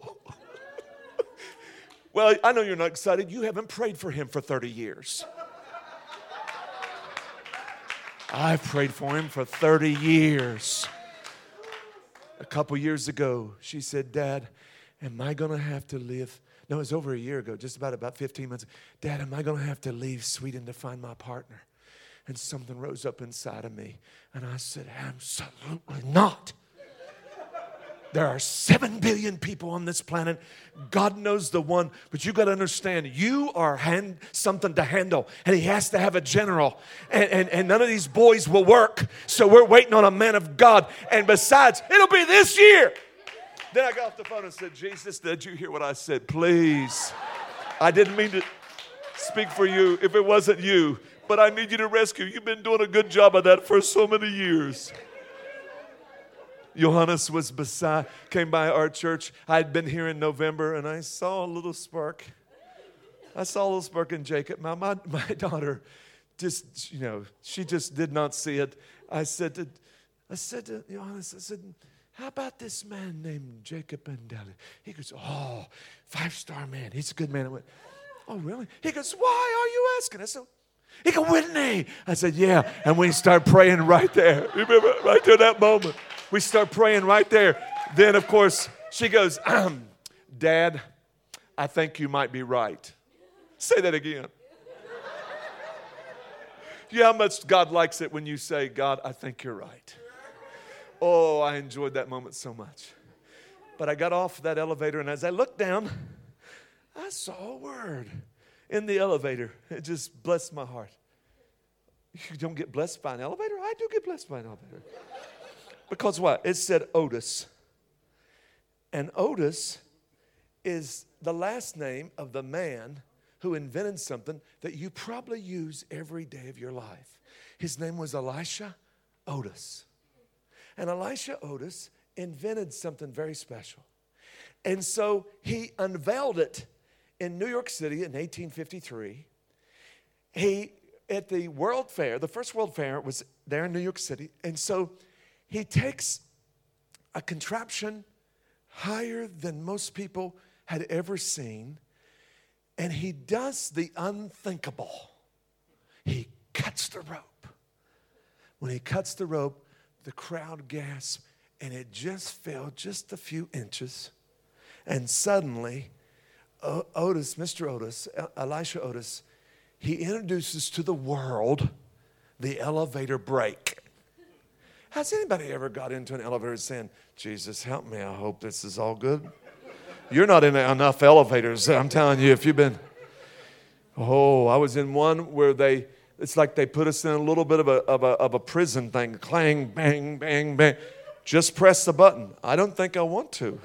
Well, I know you're not excited. You haven't prayed for him for thirty years. I've prayed for him for thirty years. A couple years ago, she said, Dad, am I going to have to live? No, it was over a year ago, just about, about fifteen months. Dad, am I going to have to leave Sweden to find my partner? And something rose up inside of me. And I said, absolutely not. There are seven billion people on this planet. God knows the one. But you got to understand, you are hand, something to handle. And he has to have a general. And, and, and none of these boys will work. So we're waiting on a man of God. And besides, it'll be this year. Then I got off the phone and said, Jesus, did you hear what I said? Please. I didn't mean to speak for you if it wasn't you. But I need you to rescue. You've been doing a good job of that for so many years. Johannes was beside, came by our church. I had been here in November, and I saw a little spark. I saw a little spark in Jacob. My, my, my daughter just, you know, she just did not see it. I said to, I said to Johannes, I said, how about this man named Jacob Endelius? He goes, oh, five-star man. He's a good man. I went, oh, really? He goes, why are you asking? I said, he goes, Whitney. I said, yeah. And we start praying right there. Remember, right there, that moment. We start praying right there. Then, of course, she goes, Dad, I think you might be right. Say that again. You know how much God likes it when you say, God, I think you're right. Oh, I enjoyed that moment so much. But I got off that elevator, and as I looked down, I saw a word in the elevator. It just blessed my heart. You don't get blessed by an elevator? I do get blessed by an elevator. Because what? It said Otis. And Otis is the last name of the man who invented something that you probably use every day of your life. His name was Elisha Otis. And Elisha Otis invented something very special. And so he unveiled it in New York City in eighteen fifty-three. He, at the World Fair, the first World Fair was there in New York City. And so he takes a contraption higher than most people had ever seen, and he does the unthinkable. He cuts the rope. When he cuts the rope, the crowd gasps, and it just fell just a few inches. And suddenly, Otis, Mister Otis, Elisha Otis, he introduces to the world the elevator brake. Has anybody ever got into an elevator saying, Jesus, help me, I hope this is all good? You're not in enough elevators, I'm telling you, if you've been. Oh, I was in one where they, it's like they put us in a little bit of a, of a, of a prison thing. Clang, bang, bang, bang. Just press the button. I don't think I want to.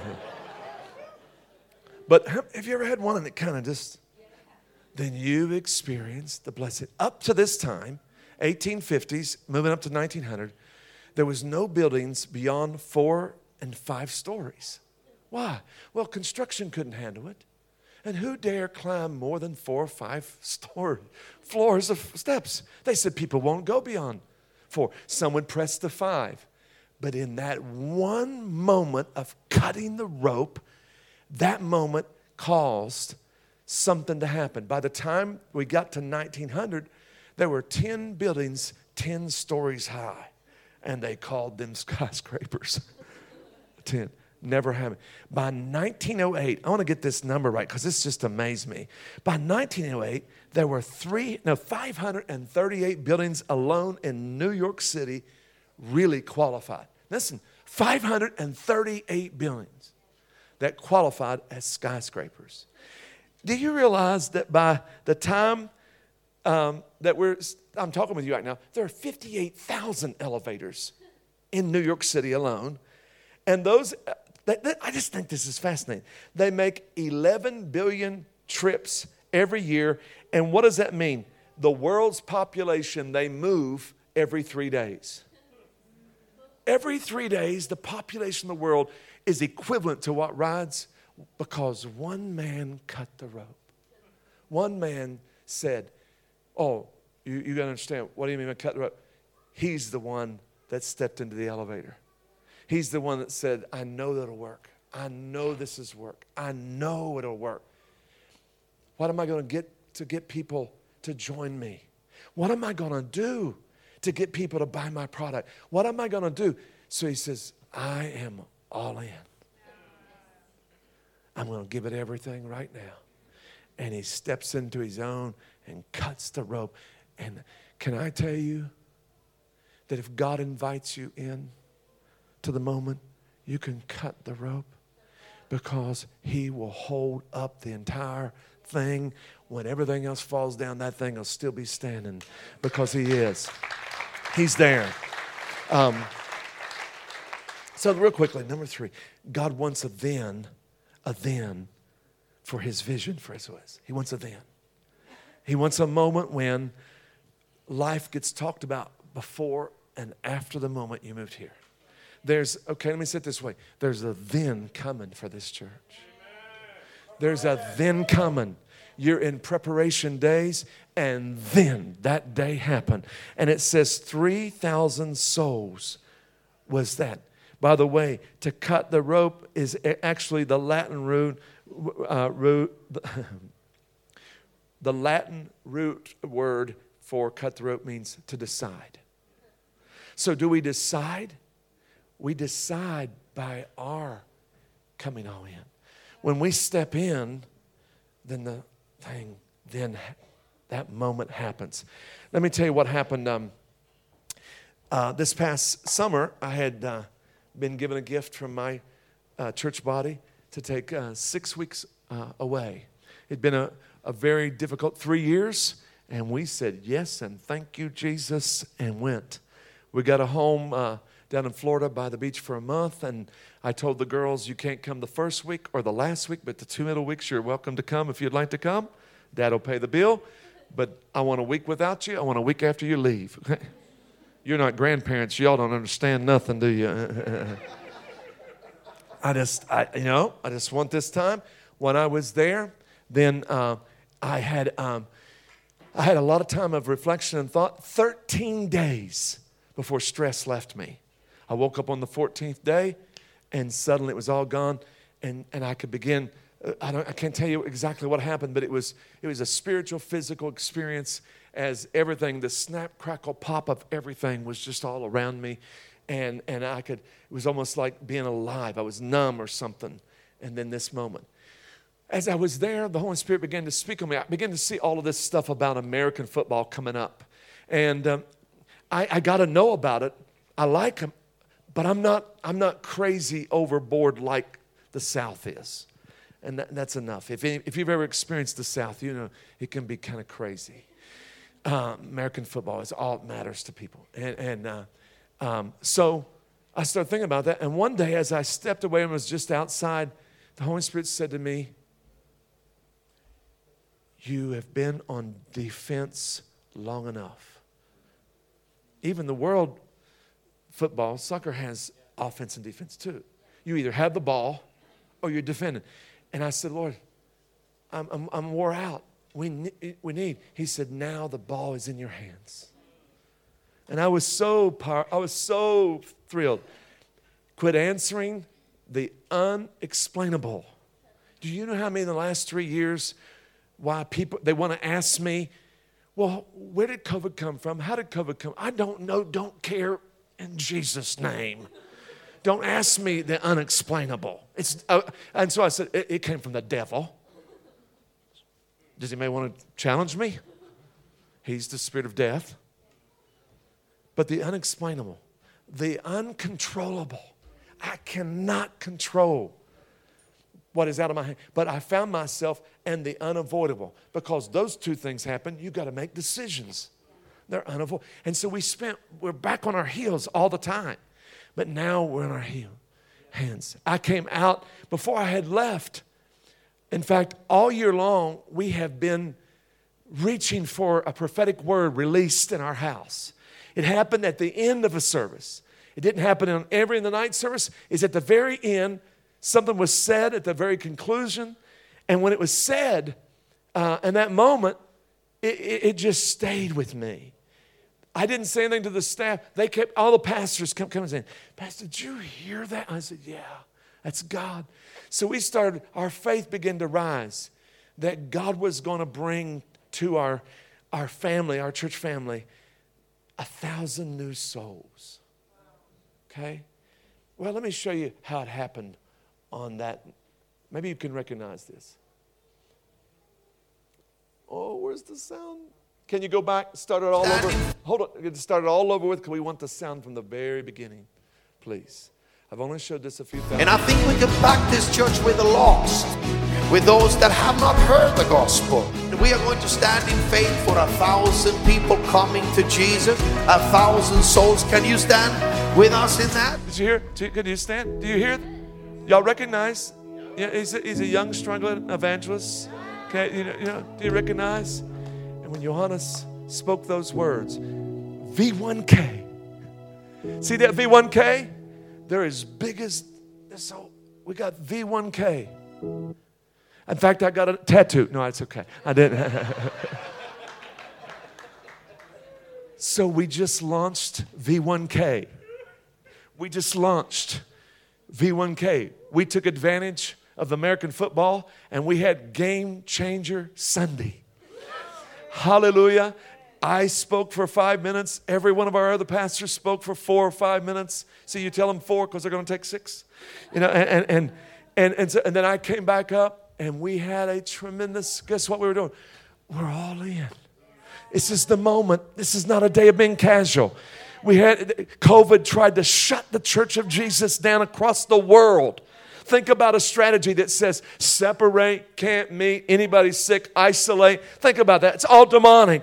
But have you ever had one and it kind of just, then you've experienced the blessing. Up to this time, eighteen fifties, moving up to nineteen hundred, there was no buildings beyond four and five stories. Why? Well, construction couldn't handle it. And who dare climb more than four or five story floors of steps? They said people won't go beyond four. Some would press the five. But in that one moment of cutting the rope, that moment caused something to happen. By the time we got to nineteen hundred, there were ten buildings ten stories high. And they called them skyscrapers. ten. Never happened. By nineteen oh eight, I want to get this number right because this just amazed me. By nineteen oh eight, there were three, no, five hundred thirty-eight buildings alone in New York City really qualified. Listen, five hundred thirty-eight buildings that qualified as skyscrapers. Do you realize that by the time um, that we're, I'm talking with you right now, there are fifty-eight thousand elevators in New York City alone. And those, they, they, I just think this is fascinating. They make eleven billion trips every year. And what does that mean? The world's population, they move every three days. Every three days, the population of the world is equivalent to what rides? Because one man cut the rope. One man said, oh, you, you got to understand, what do you mean by cut the rope? He's the one that stepped into the elevator. He's the one that said, I know that'll work. I know this is work. I know it'll work. What am I going to get to get people to join me? What am I going to do to get people to buy my product? What am I going to do? So he says, I am all in. I'm going to give it everything right now. And he steps into his own and cuts the rope. And can I tell you that if God invites you in to the moment, you can cut the rope because he will hold up the entire thing. When everything else falls down, that thing will still be standing because he is. He's there. Um, so real quickly, number three, God wants a then, a then for his vision for his ways. He wants a then. He wants a moment when life gets talked about before and after the moment you moved here. There's, okay, let me say it this way. There's a then coming for this church. There's a then coming. You're in preparation days, and then that day happened. And it says three thousand souls was that. By the way, to cut the rope is actually the Latin root, uh, root the Latin root word for cut the rope means to decide. So do we decide? We decide by our coming all in. When we step in, then the thing, then that moment happens. Let me tell you what happened. Um, uh, this past summer, I had uh, been given a gift from my uh, church body to take uh, six weeks uh, away. It'd been a, a very difficult three years, And we said, yes, and thank you, Jesus, and went. We got a home uh, down in Florida by the beach for a month, and I told the girls, you can't come the first week or the last week, but the two middle weeks, you're welcome to come if you'd like to come. Dad will pay the bill, but I want a week without you. I want a week after you leave. You're not grandparents. Y'all don't understand nothing, do you? I just, I, you know, I just want this time. When I was there, then uh, I had, um, I had a lot of time of reflection and thought. thirteen days before stress left me. I woke up on the fourteenth day, and suddenly it was all gone, and, and I could begin. Uh, I don't, I can't tell you exactly what happened, but it was, it was a spiritual, physical experience. As everything, the snap, crackle, pop of everything was just all around me. And and I could, it was almost like being alive. I was numb or something. And then this moment. As I was there, the Holy Spirit began to speak on me. I began to see all of this stuff about American football coming up. And um, I, I got to know about it. I like them, but I'm not, I'm not crazy overboard like the South is. And that, that's enough. If, any, if you've ever experienced the South, you know it can be kind of crazy. Uh, American football is all that matters to people. And, and uh, um, so I started thinking about that. And one day as I stepped away and was just outside, the Holy Spirit said to me, you have been on defense long enough. Even the world football, soccer has offense and defense too. You either have the ball or you're defending. And I said, Lord, I'm, I'm, I'm wore out. We need, we need. He said, now the ball is in your hands. And I was so power, I was so thrilled. Quit answering the unexplainable. Do you know how many in the last three years why people, they want to ask me, well, where did COVID come from? How did COVID come? I don't know, don't care, in Jesus' name. Don't ask me the unexplainable. It's uh, and so I said, it, it came from the devil. Does anybody want to challenge me? He's the spirit of death. But the unexplainable, the uncontrollable, I cannot control what is out of my hand. But I found myself and the unavoidable. Because those two things happen, you've got to make decisions. They're unavoidable. And so we spent, we're back on our heels all the time. But now we're on our heel, hands. I came out before I had left. In fact, all year long, we have been reaching for a prophetic word released in our house. It happened at the end of a service. It didn't happen in every in the night service. It's at the very end. Something was said at the very conclusion. And when it was said, uh, in that moment, it, it, it just stayed with me. I didn't say anything to the staff. They kept, all the pastors kept coming and saying, Pastor, did you hear that? I said, yeah, that's God. So we started, our faith began to rise that God was going to bring to our, our family, our church family, a thousand new souls. Okay? Well, let me show you how it happened on that. Maybe you can recognize this. Oh, where's the sound? Can you go back, start it all over? Hold on, get to start it all over with because we want the sound from the very beginning. Please. I've only showed this a few times. And I think we can back this church with the lost, with those that have not heard the gospel. And we are going to stand in faith for a thousand people coming to Jesus, a thousand souls. Can you stand with us in that? Did you hear? Can you stand? Do you hear? Y'all recognize? Yeah, he's a, he's a young, struggling evangelist. Okay, you know, you know, do you recognize? And when Johannes spoke those words, V one K. See that V one K? They're as big as this whole, we got V one K. In fact, I got a tattoo. No, it's okay. I didn't. So we just launched V one K. We just launched V one K. We took advantage of American football and we had Game Changer Sunday. Hallelujah. I spoke for five minutes. Every one of our other pastors spoke for four or five minutes. See, you tell them four because they're going to take six. You know, and and and and, so, and then I came back up and we had a tremendous, guess what we were doing? We're all in. This is the moment. This is not a day of being casual. We had, COVID tried to shut the Church of Jesus down across the world. Think about a strategy that says separate, can't meet, anybody's sick, isolate. Think about that. It's all demonic.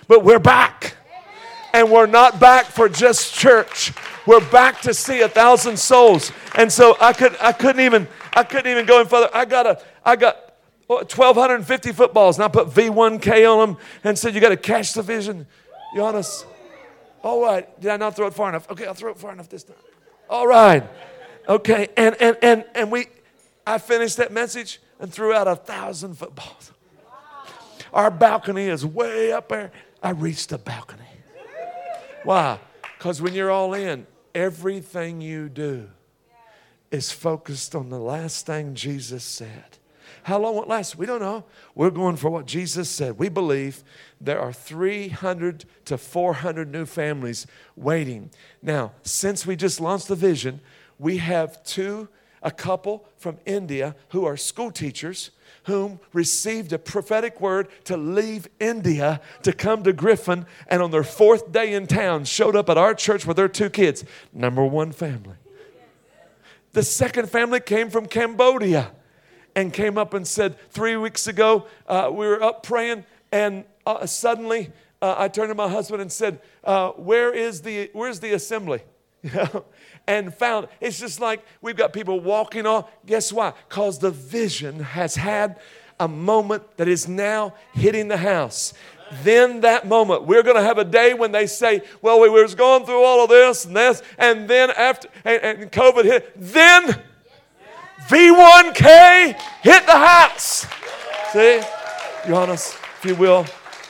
But we're back. And we're not back for just church. We're back to see a thousand souls. And so I could I couldn't even I couldn't even go any further. I got a I got twelve fifty footballs, and I put V one K on them and said, you got to catch the vision. Giannis. All right. Did I not throw it far enough? Okay, I'll throw it far enough this time. All right. Okay. And and and and we I finished that message and threw out a thousand footballs. Our balcony is way up there. I reached the balcony. Why? Because when you're all in, everything you do is focused on the last thing Jesus said. How long will it last? We don't know. We're going for what Jesus said. We believe there are three hundred to four hundred new families waiting. Now, since we just launched the vision, we have two, a couple from India who are school teachers whom received a prophetic word to leave India to come to Griffin, and on their fourth day in town showed up at our church with their two kids. Number one family. The second family came from Cambodia and came up and said, three weeks ago, uh, we were up praying, and uh, suddenly uh, I turned to my husband and said, uh, where is the, where's the assembly? You know? And found, it's just like we've got people walking on. Guess why? Because the vision has had a moment that is now hitting the house. Then that moment, we're going to have a day when they say, well, we were going through all of this and this, and then after, and, and COVID hit, then V one K hit the house. See? Johannes, if you will.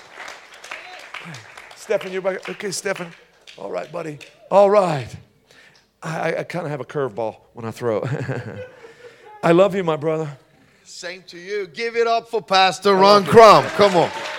Stephen, you're back. Okay, Stephen. All right, buddy. All right. I, I kind of have a curveball when I throw. I love you, my brother. Same to you. Give it up for Pastor Ron Crum. Come on.